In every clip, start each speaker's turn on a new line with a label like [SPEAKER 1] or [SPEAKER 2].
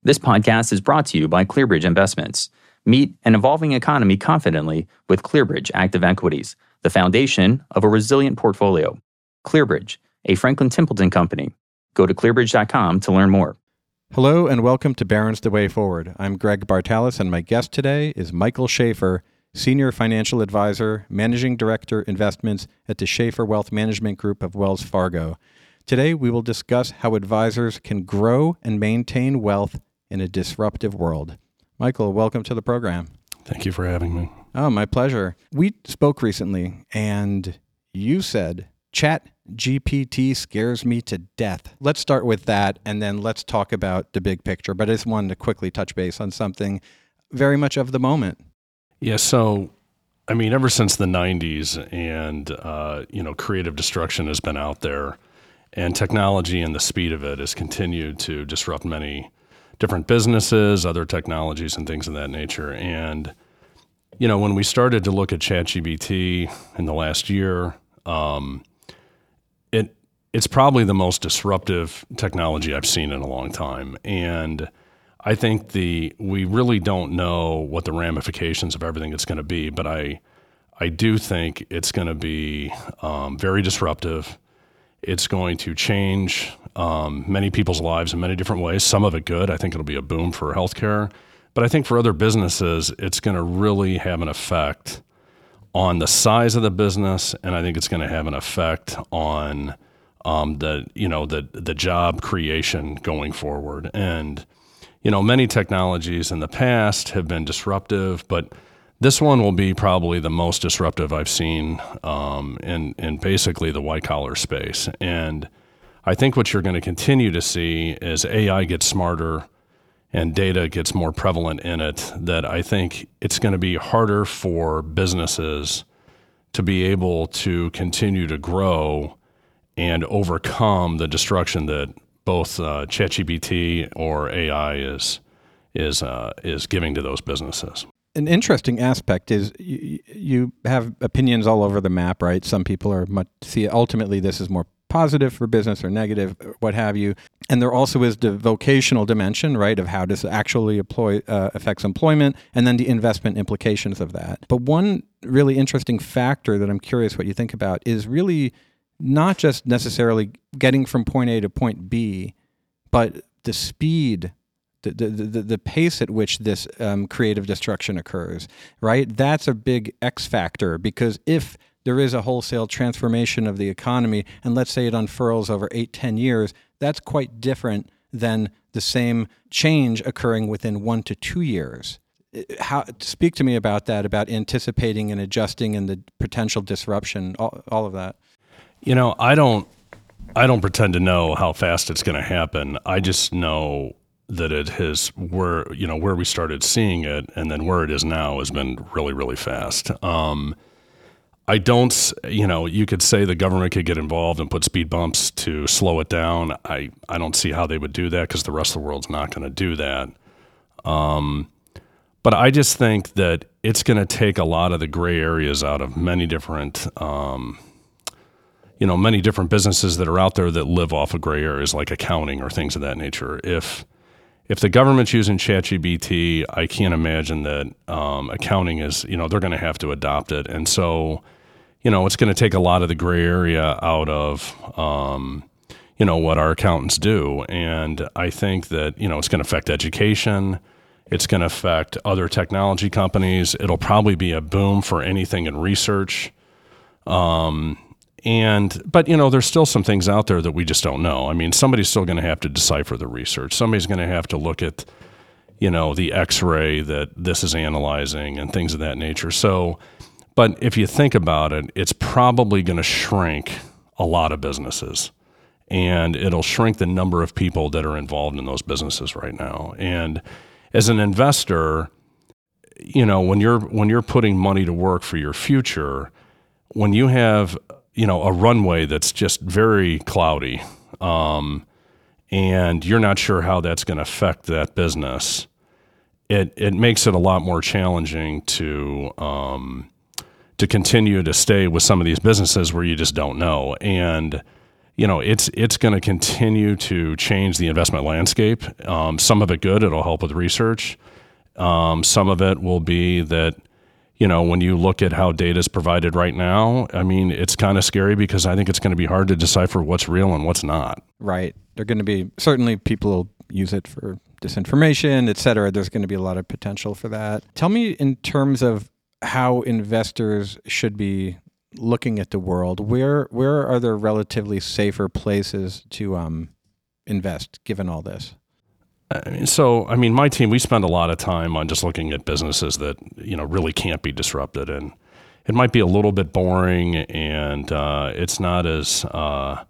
[SPEAKER 1] This podcast is brought to you by ClearBridge Investments. Meet an evolving economy confidently with ClearBridge Active Equities, the foundation of a resilient portfolio. ClearBridge, a Franklin Templeton company. Go to clearbridge.com to learn more.
[SPEAKER 2] Hello and welcome to Barron's The Way Forward. I'm Greg Bartalis and my guest today is Michael Schaefer, Senior Financial Advisor, Managing Director Investments at the Schaefer Wealth Management Group of Wells Fargo. Today we will discuss how advisors can grow and maintain wealth in a disruptive world. Michael, welcome to the program.
[SPEAKER 3] Thank you for having me.
[SPEAKER 2] Oh, my pleasure. We spoke recently and you said, ChatGPT scares me to death. Let's start with that and then let's talk about the big picture. But I just wanted to quickly touch base on something very much of the moment.
[SPEAKER 3] Yeah, so, ever since the 90s and, creative destruction has been out there and technology and the speed of it has continued to disrupt many different businesses, other technologies and things of that nature. And, when we started to look at ChatGPT in the last year, it's probably the most disruptive technology I've seen in a long time. And I think we really don't know what the ramifications of everything it's going to be, but I do think it's going to be very disruptive. It's going to change many people's lives in many different ways, some of it good. I think it'll be a boom for healthcare. But I think for other businesses, it's going to really have an effect on the size of the business, and I think it's going to have an effect on the job creation going forward. And many technologies in the past have been disruptive, but this one will be probably the most disruptive I've seen in basically the white-collar space. And I think what you're going to continue to see as AI gets smarter and data gets more prevalent in it, that I think it's going to be harder for businesses to be able to continue to grow and overcome the destruction that both ChatGPT or AI is giving to those businesses.
[SPEAKER 2] An interesting aspect is you have opinions all over the map, right? Some people see ultimately this is more positive for business or negative, what have you. And there also is the vocational dimension, right, of how this actually affects employment and then the investment implications of that. But one really interesting factor that I'm curious what you think about is really not just necessarily getting from point A to point B, but the speed, the pace at which this creative destruction occurs, right? That's a big X factor, because if there is a wholesale transformation of the economy, and let's say it unfurls over 8-10 years, that's quite different than the same change occurring within 1 to 2 years. Speak to me about that, about anticipating and adjusting and the potential disruption, all of that.
[SPEAKER 3] I don't pretend to know how fast it's going to happen. I just know that it has where we started seeing it and then where it is now has been really, really fast. I don't, you could say the government could get involved and put speed bumps to slow it down. I don't see how they would do that because the rest of the world's not going to do that. But I just think that it's going to take a lot of the gray areas out of many different businesses that are out there that live off of gray areas like accounting or things of that nature. If the government's using ChatGPT, I can't imagine that accounting is, they're going to have to adopt it. And so, it's going to take a lot of the gray area out of, what our accountants do. And I think that, it's going to affect education. It's going to affect other technology companies. It'll probably be a boom for anything in research. But there's still some things out there that we just don't know. Somebody's still going to have to decipher the research. Somebody's going to have to look at, the X-ray that this is analyzing and things of that nature. So, but if you think about it, it's probably going to shrink a lot of businesses, and it'll shrink the number of people that are involved in those businesses right now. And as an investor, when you're putting money to work for your future, when you have a runway that's just very cloudy, and you're not sure how that's going to affect that business, it makes it a lot more challenging to continue to stay with some of these businesses where you just don't know. And it's going to continue to change the investment landscape. Some of it good, it'll help with research. Some of it will be that, when you look at how data is provided right now, I mean, it's kind of scary because I think it's going to be hard to decipher what's real and what's not.
[SPEAKER 2] Right. They're going to be, certainly people will use it for disinformation, et cetera. There's going to be a lot of potential for that. Tell me in terms of how investors should be looking at the world, where are there relatively safer places to invest given all this?
[SPEAKER 3] My team, we spend a lot of time on just looking at businesses that, really can't be disrupted. And it might be a little bit boring and it's not as the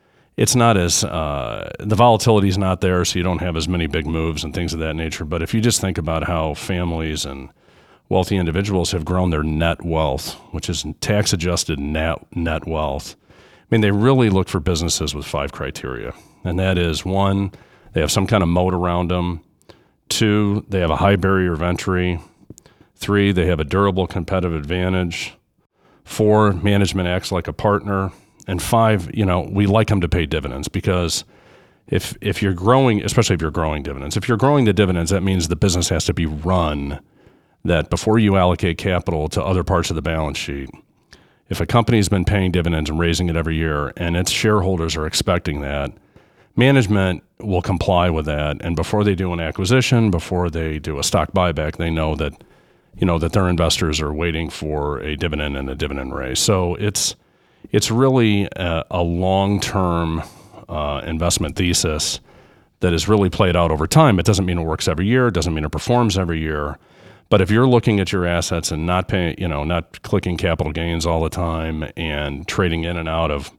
[SPEAKER 3] volatility is not there, so you don't have as many big moves and things of that nature. But if you just think about how families and wealthy individuals have grown their net wealth, which is tax-adjusted net wealth, they really look for businesses with 5 criteria. And that is, 1, they have some kind of moat around them. 2, they have a high barrier of entry. 3, they have a durable competitive advantage. 4, management acts like a partner. And 5, we like them to pay dividends, because if you're growing, especially if you're growing dividends, if you're growing the dividends, that means the business has to be run that before you allocate capital to other parts of the balance sheet, if a company's been paying dividends and raising it every year and its shareholders are expecting that, management will comply with that. And before they do an acquisition, before they do a stock buyback, they know that, that their investors are waiting for a dividend and a dividend raise. So it's really a long-term investment thesis that is really played out over time. It doesn't mean it works every year. It doesn't mean it performs every year. But if you're looking at your assets and not paying, not clicking capital gains all the time and trading in and out of,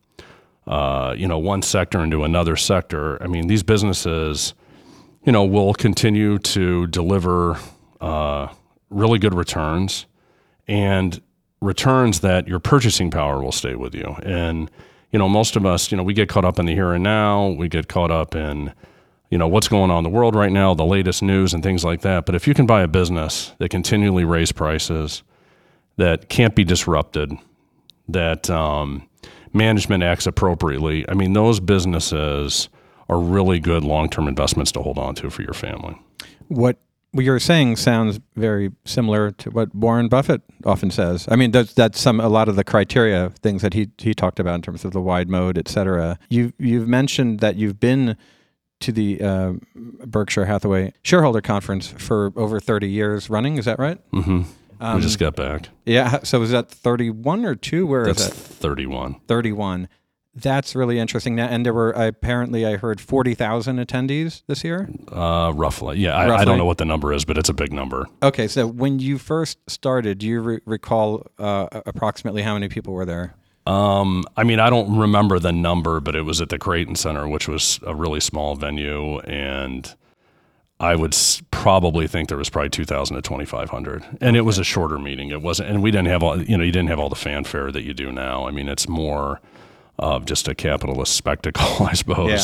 [SPEAKER 3] one sector into another sector, these businesses, will continue to deliver really good returns, and returns that your purchasing power will stay with you. And, most of us, we get caught up in the here and now. We get caught up in, what's going on in the world right now, the latest news and things like that. But if you can buy a business that continually raises prices, that can't be disrupted, that management acts appropriately, those businesses are really good long-term investments to hold on to for your family.
[SPEAKER 2] What you're saying sounds very similar to what Warren Buffett often says. That's a lot of the criteria, things that he talked about in terms of the wide moat, et cetera. You've mentioned that you've been to the Berkshire Hathaway shareholder conference for over 30 years running. Is that right?
[SPEAKER 3] Mm-hmm. We just got back.
[SPEAKER 2] Yeah. So is that 31 or 2? Where
[SPEAKER 3] That's
[SPEAKER 2] is it?
[SPEAKER 3] 31.
[SPEAKER 2] 31. That's really interesting. And there were, apparently, I heard 40,000 attendees this year?
[SPEAKER 3] Roughly. Yeah,
[SPEAKER 2] Roughly.
[SPEAKER 3] I don't know what the number is, but it's a big number.
[SPEAKER 2] Okay, so when you first started, do you recall approximately how many people were there?
[SPEAKER 3] I don't remember the number, but it was at the Creighton Center, which was a really small venue, and I would probably think there was probably 2,000 to 2,500, and it was a shorter meeting. It wasn't, and we didn't have all, you didn't have all the fanfare that you do now. It's more of just a capitalist spectacle, I suppose.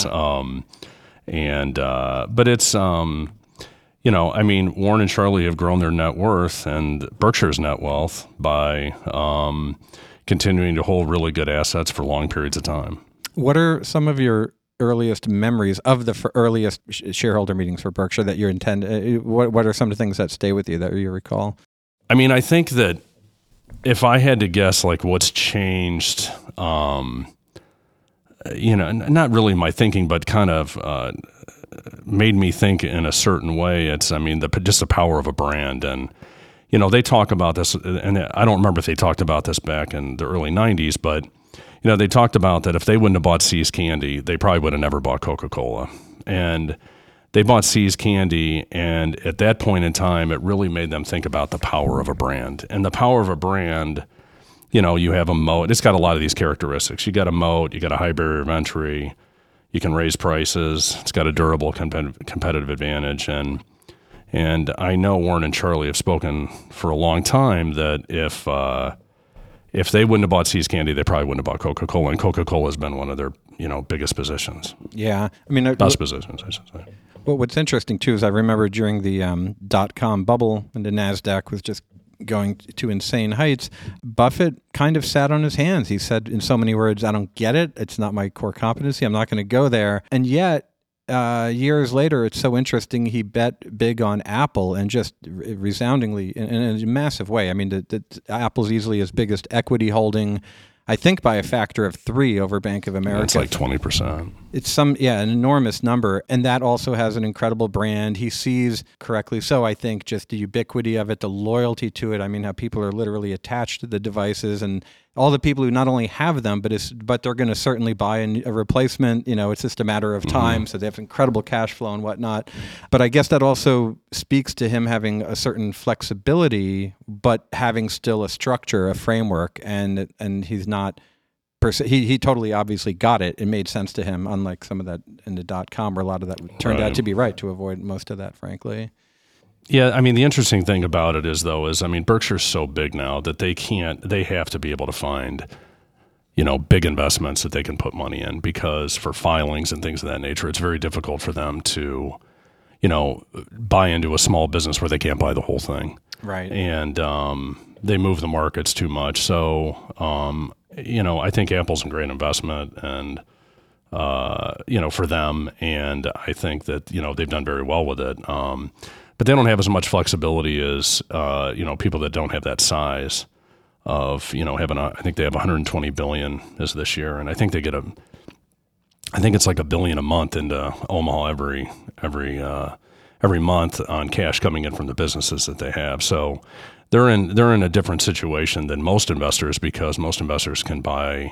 [SPEAKER 2] Yeah.
[SPEAKER 3] But it's, Warren and Charlie have grown their net worth and Berkshire's net wealth by continuing to hold really good assets for long periods of time.
[SPEAKER 2] What are some of your earliest memories of the earliest shareholder meetings for Berkshire that you intend? What are some of the things that stay with you that you recall?
[SPEAKER 3] I think that if I had to guess, what's changed, not really my thinking, but kind of made me think in a certain way. It's, just the power of a brand. And, they talk about this, and I don't remember if they talked about this back in the early 90s, but, they talked about that if they wouldn't have bought See's Candy, they probably would have never bought Coca-Cola. And they bought See's Candy, and at that point in time, it really made them think about the power of a brand. And the power of a brand, you have a moat. It's got a lot of these characteristics. You got a moat, you got a high barrier of entry, you can raise prices, it's got a durable competitive advantage. And I know Warren and Charlie have spoken for a long time that if they wouldn't have bought See's Candy, they probably wouldn't have bought Coca-Cola, and Coca-Cola has been one of their, biggest positions.
[SPEAKER 2] Yeah.
[SPEAKER 3] Best positions, I should say.
[SPEAKER 2] Well, what's interesting, too, is I remember during the .com bubble when the NASDAQ was just going to insane heights. Buffett kind of sat on his hands. He said in so many words, I don't get it. It's not my core competency. I'm not going to go there. And yet, years later, it's so interesting. He bet big on Apple and just resoundingly in a massive way. I mean, Apple's easily his biggest equity holding, I think by a factor of 3 over Bank of America.
[SPEAKER 3] It's like 20%.
[SPEAKER 2] It's an enormous number. And that also has an incredible brand. He sees, correctly so, I think, just the ubiquity of it, the loyalty to it. I mean, how people are literally attached to the devices, and all the people who not only have them, but they're going to certainly buy a replacement. It's just a matter of time. So they have incredible cash flow and whatnot. But I guess that also speaks to him having a certain flexibility, but having still a structure, a framework, and he's not. He totally obviously got it. It made sense to him, unlike some of that in the .com, where a lot of that turned out to be right, to avoid most of that, frankly.
[SPEAKER 3] Yeah, I mean, the interesting thing about it is Berkshire's so big now that they have to be able to find, big investments that they can put money in, because for filings and things of that nature, it's very difficult for them to, buy into a small business where they can't buy the whole thing.
[SPEAKER 2] Right.
[SPEAKER 3] And they move the markets too much. So, I think Apple's a great investment and, for them. And I think that, they've done very well with it. But they don't have as much flexibility as, people that don't have that size of, I think they have 120 billion as this year. And I think they get I think it's like $1 billion a month into Omaha every month on cash coming in from the businesses that they have. So they're in a different situation than most investors, because most investors can buy,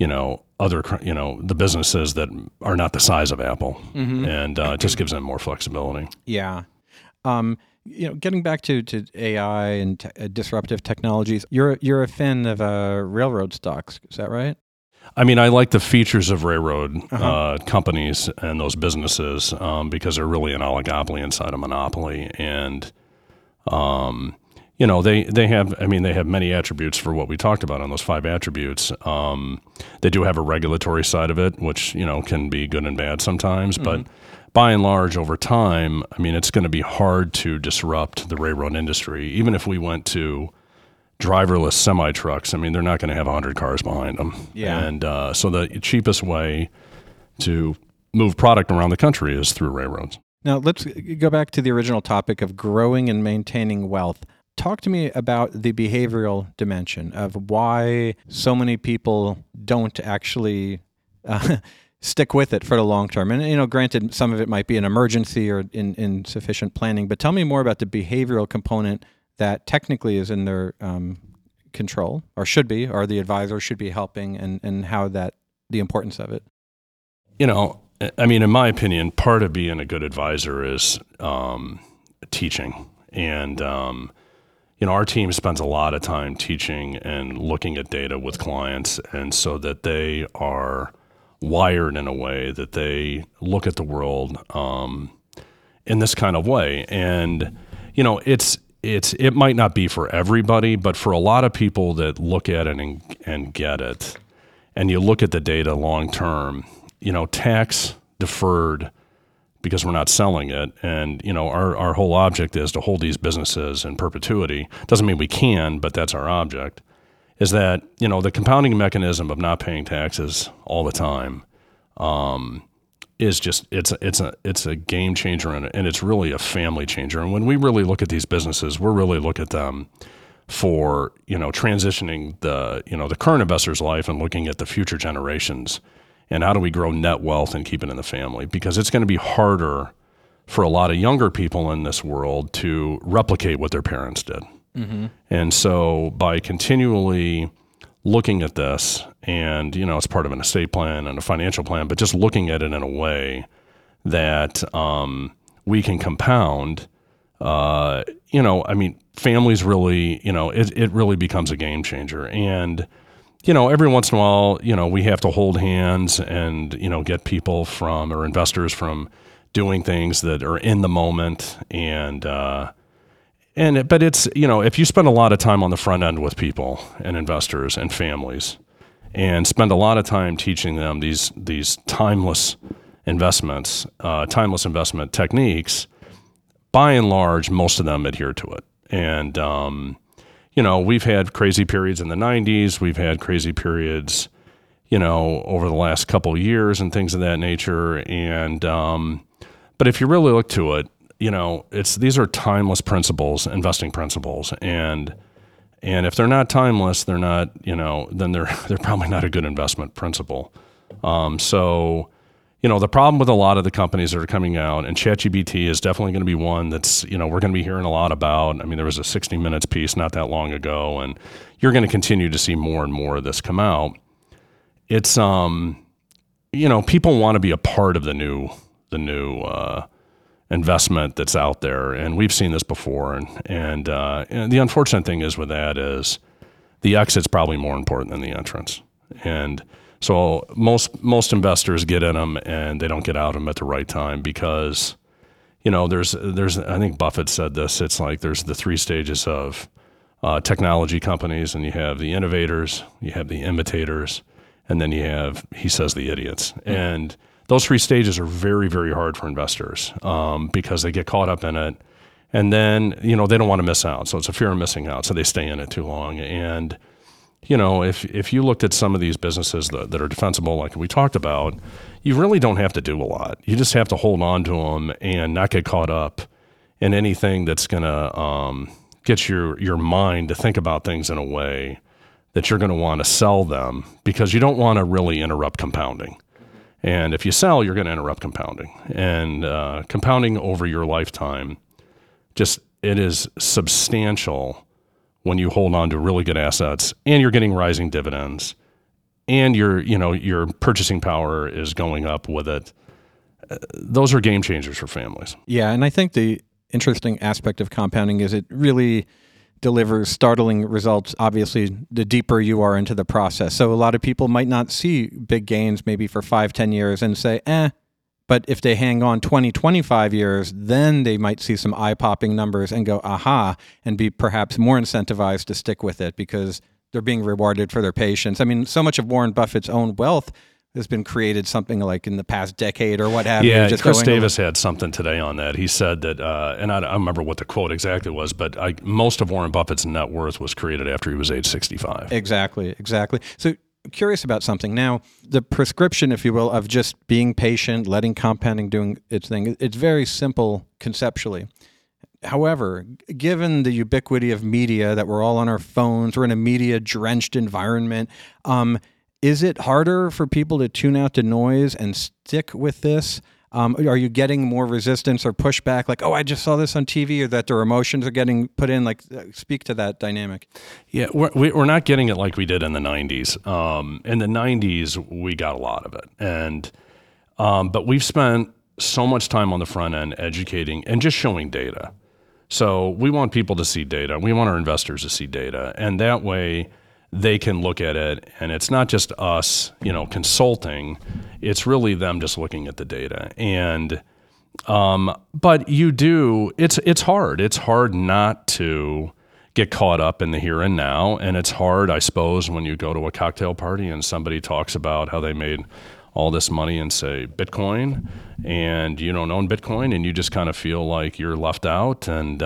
[SPEAKER 3] the businesses that are not the size of Apple. And it just gives them more flexibility.
[SPEAKER 2] Yeah. Getting back to AI and disruptive technologies, you're a fan of railroad stocks, is that right?
[SPEAKER 3] I mean, I like the features of railroad companies and those businesses because they're really an oligopoly inside a monopoly, and they have many attributes for what we talked about on those 5 attributes. They do have a regulatory side of it, which can be good and bad sometimes, but by and large, over time, I mean, it's going to be hard to disrupt the railroad industry. Even if we went to driverless semi-trucks, I mean, they're not going to have 100 cars behind them.
[SPEAKER 2] Yeah.
[SPEAKER 3] And so the cheapest way to move product around the country is through railroads.
[SPEAKER 2] Now, let's go back to the original topic of growing and maintaining wealth. Talk to me about the behavioral dimension of why so many people don't actually stick with it for the long term. And, granted, some of it might be an emergency or insufficient planning, but tell me more about the behavioral component that technically is in their control, or should be, or the advisor should be helping, and how the importance of it.
[SPEAKER 3] I mean, in my opinion, part of being a good advisor is teaching. And, our team spends a lot of time teaching and looking at data with clients, and so that they are wired in a way that they look at the world in this kind of way. And, it might not be for everybody, but for a lot of people that look at it and get it, and you look at the data long term, tax deferred because we're not selling it. And, our whole object is to hold these businesses in perpetuity. Doesn't mean we can, but that's our object. Is that, the compounding mechanism of not paying taxes all the time is just, it's a game changer, and it's really a family changer. And when we really look at these businesses, we're really look at them for, transitioning the current investor's life and looking at the future generations, and how do we grow net wealth and keep it in the family? Because it's going to be harder for a lot of younger people in this world to replicate what their parents did. And so by continually looking at this, and, it's part of an estate plan and a financial plan, but just looking at it in a way that we can compound, families really, it really becomes a game changer. And, every once in a while, we have to hold hands and, get people or investors from doing things that are in the moment. But it's, if you spend a lot of time on the front end with people and investors and families, and spend a lot of time teaching them these timeless investment techniques, by and large, most of them adhere to it. And we've had crazy periods in the 90s. We've had crazy periods, over the last couple of years and things of that nature. And, but if you really look to it, these are timeless principles, investing principles. And if they're not timeless, they're not, then they're probably not a good investment principle. The problem with a lot of the companies that are coming out, and ChatGPT is definitely going to be one that's, we're going to be hearing a lot about. I mean, there was a 60 Minutes piece not that long ago, and you're going to continue to see more and more of this come out. It's, people want to be a part of the new investment that's out there, and we've seen this before. And the unfortunate thing is with that is the exit's probably more important than the entrance. And so most investors get in them and they don't get out of them at the right time because, there's I think Buffett said this. It's like there's the three stages of technology companies, and you have the innovators, you have the imitators, and then you have, he says, the idiots. And those three stages are very, very hard for investors because they get caught up in it, and then they don't want to miss out. So it's a fear of missing out. So they stay in it too long. And if you looked at some of these businesses that are defensible, like we talked about, you really don't have to do a lot. You just have to hold on to them and not get caught up in anything that's going to get your mind to think about things in a way that you're going to want to sell them, because you don't want to really interrupt compounding. And if you sell, you're going to interrupt compounding. And compounding over your lifetime, it is substantial when you hold on to really good assets and you're getting rising dividends and your purchasing power is going up with it. Those are game changers for families.
[SPEAKER 2] Yeah, and I think the interesting aspect of compounding is it really delivers startling results, obviously, the deeper you are into the process. So a lot of people might not see big gains maybe for 5-10 years and say, but if they hang on 20-25 years, then they might see some eye-popping numbers and go, aha, and be perhaps more incentivized to stick with it because they're being rewarded for their patience. I mean, so much of Warren Buffett's own wealth has been created something like in the past decade or what have you.
[SPEAKER 3] Yeah, Chris Davis had something today on that. He said that, and I don't remember what the quote exactly was, but most of Warren Buffett's net worth was created after he was age 65.
[SPEAKER 2] Exactly. So curious about something. Now, the prescription, if you will, of just being patient, letting compounding doing its thing, it's very simple conceptually. However, given the ubiquity of media, that we're all on our phones, we're in a media-drenched environment, is it harder for people to tune out the noise and stick with this? Are you getting more resistance or pushback, like, I just saw this on TV, or that their emotions are getting put in? Like, speak to that dynamic.
[SPEAKER 3] Yeah, we're not getting it like we did in the 90s. In the 90s, we got a lot of it. And but we've spent so much time on the front end educating and just showing data. So we want people to see data. We want our investors to see data. And that way they can look at it, and it's not just us, consulting. It's really them just looking at the data. And but it's hard. It's hard not to get caught up in the here and now. And it's hard, I suppose, when you go to a cocktail party and somebody talks about how they made all this money in, say, Bitcoin, and you don't own Bitcoin, and you just kind of feel like you're left out. And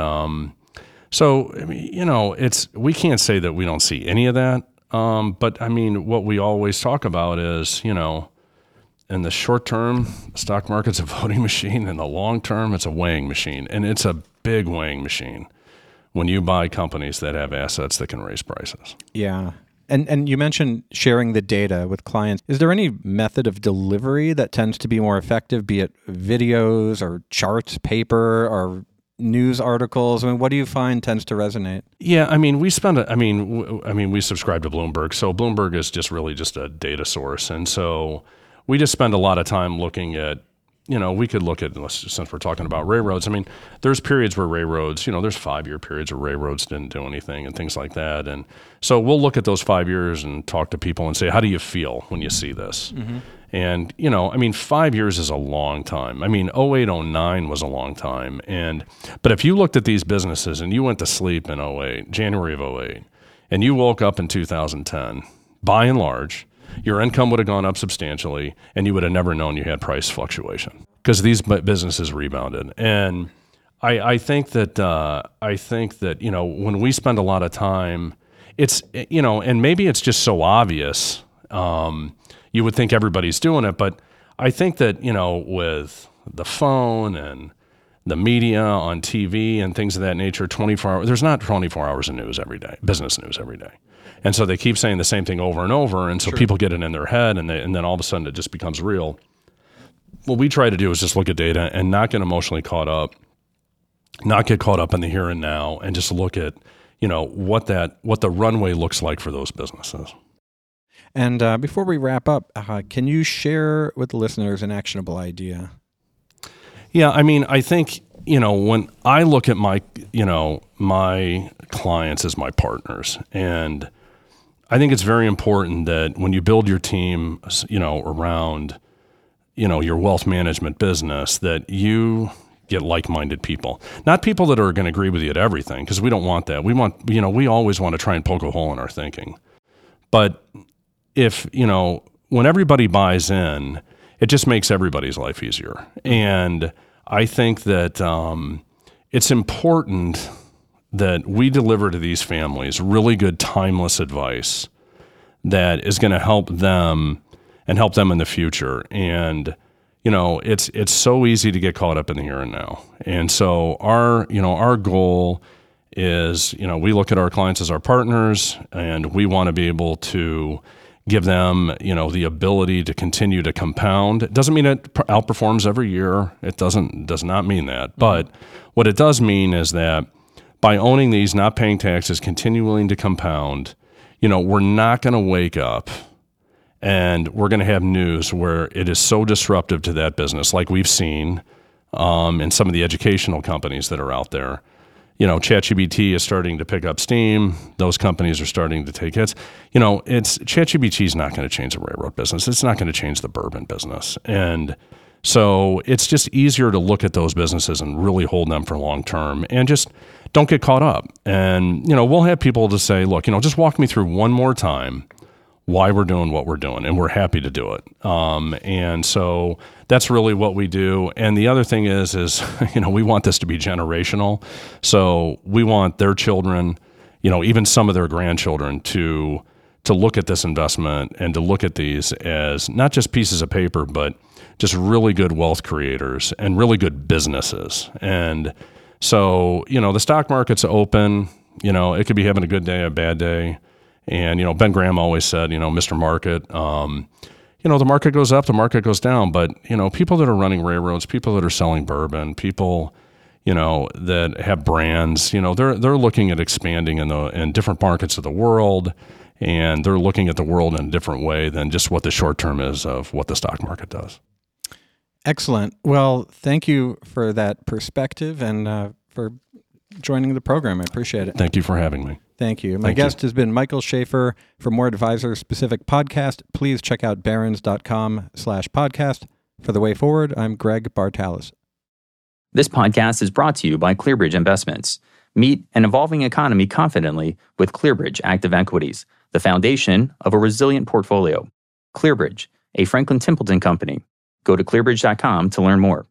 [SPEAKER 3] so, I mean, we can't say that we don't see any of that. But I mean, what we always talk about is, in the short term, the stock market's a voting machine. In the long term, it's a weighing machine. And it's a big weighing machine when you buy companies that have assets that can raise prices.
[SPEAKER 2] Yeah. And you mentioned sharing the data with clients. Is there any method of delivery that tends to be more effective, be it videos or charts, paper, or news articles? I mean, what do you find tends to resonate?
[SPEAKER 3] Yeah, I mean, we subscribe to Bloomberg. So Bloomberg is just a data source. And so we just spend a lot of time looking at, we could look at, since we're talking about railroads, I mean, there's periods where railroads, there's 5-year periods where railroads didn't do anything and things like that. And so we'll look at those 5 years and talk to people and say, how do you feel when you see this? Mm-hmm. And, 5 years is a long time. I mean, 08, 09 was a long time. But if you looked at these businesses and you went to sleep in 08, January of 08, and you woke up in 2010, by and large, your income would have gone up substantially, and you would have never known you had price fluctuation because these businesses rebounded. And I think that when we spend a lot of time, it's and maybe it's just so obvious. You would think everybody's doing it, but I think that with the phone and the media on TV and things of that nature, 24 hours. There's not 24 hours of news every day, business news every day. And so they keep saying the same thing over and over. And so people get it in their head and then all of a sudden it just becomes real. What we try to do is just look at data and not get emotionally caught up, not get caught up in the here and now, and just look at, what the runway looks like for those businesses.
[SPEAKER 2] And before we wrap up, can you share with the listeners an actionable idea?
[SPEAKER 3] Yeah, I mean, I think, when I look at my clients as my partners, and I think it's very important that when you build your team, around, your wealth management business, that you get like-minded people, not people that are going to agree with you at everything, because we don't want that. We want, we always want to try and poke a hole in our thinking. But if, when everybody buys in, it just makes everybody's life easier. And I think that it's important that we deliver to these families really good, timeless advice that is going to help them and help them in the future. And, it's so easy to get caught up in the here and now. And so our goal is, we look at our clients as our partners, and we want to be able to give them, the ability to continue to compound. It doesn't mean it outperforms every year. It does not mean that. But what it does mean is that by owning these, not paying taxes, continuing to compound, we're not going to wake up and we're going to have news where it is so disruptive to that business, like we've seen in some of the educational companies that are out there. ChatGPT is starting to pick up steam. Those companies are starting to take hits. ChatGPT is not going to change the railroad business. It's not going to change the bourbon business. And so it's just easier to look at those businesses and really hold them for long term and just don't get caught up. And, we'll have people to say, look, just walk me through one more time why we're doing what we're doing, and we're happy to do it. And so that's really what we do. And the other thing is we want this to be generational. So we want their children, even some of their grandchildren to look at this investment and to look at these as not just pieces of paper, but just really good wealth creators and really good businesses. And so, the stock market's open, it could be having a good day, a bad day. And, Ben Graham always said, Mr. Market, the market goes up, the market goes down. But, people that are running railroads, people that are selling bourbon, people, that have brands, they're looking at expanding in different markets of the world. And they're looking at the world in a different way than just what the short term is of what the stock market does.
[SPEAKER 2] Excellent. Well, thank you for that perspective and for joining the program. I appreciate it.
[SPEAKER 3] Thank you for having me.
[SPEAKER 2] Thank you. My guest has been Michael Schaefer. For more advisor-specific podcast, please check out barons.com/podcast. For The Way Forward, I'm Greg Bartalis.
[SPEAKER 1] This podcast is brought to you by ClearBridge Investments. Meet an evolving economy confidently with ClearBridge Active Equities, the foundation of a resilient portfolio. ClearBridge, a Franklin Templeton company. Go to clearbridge.com to learn more.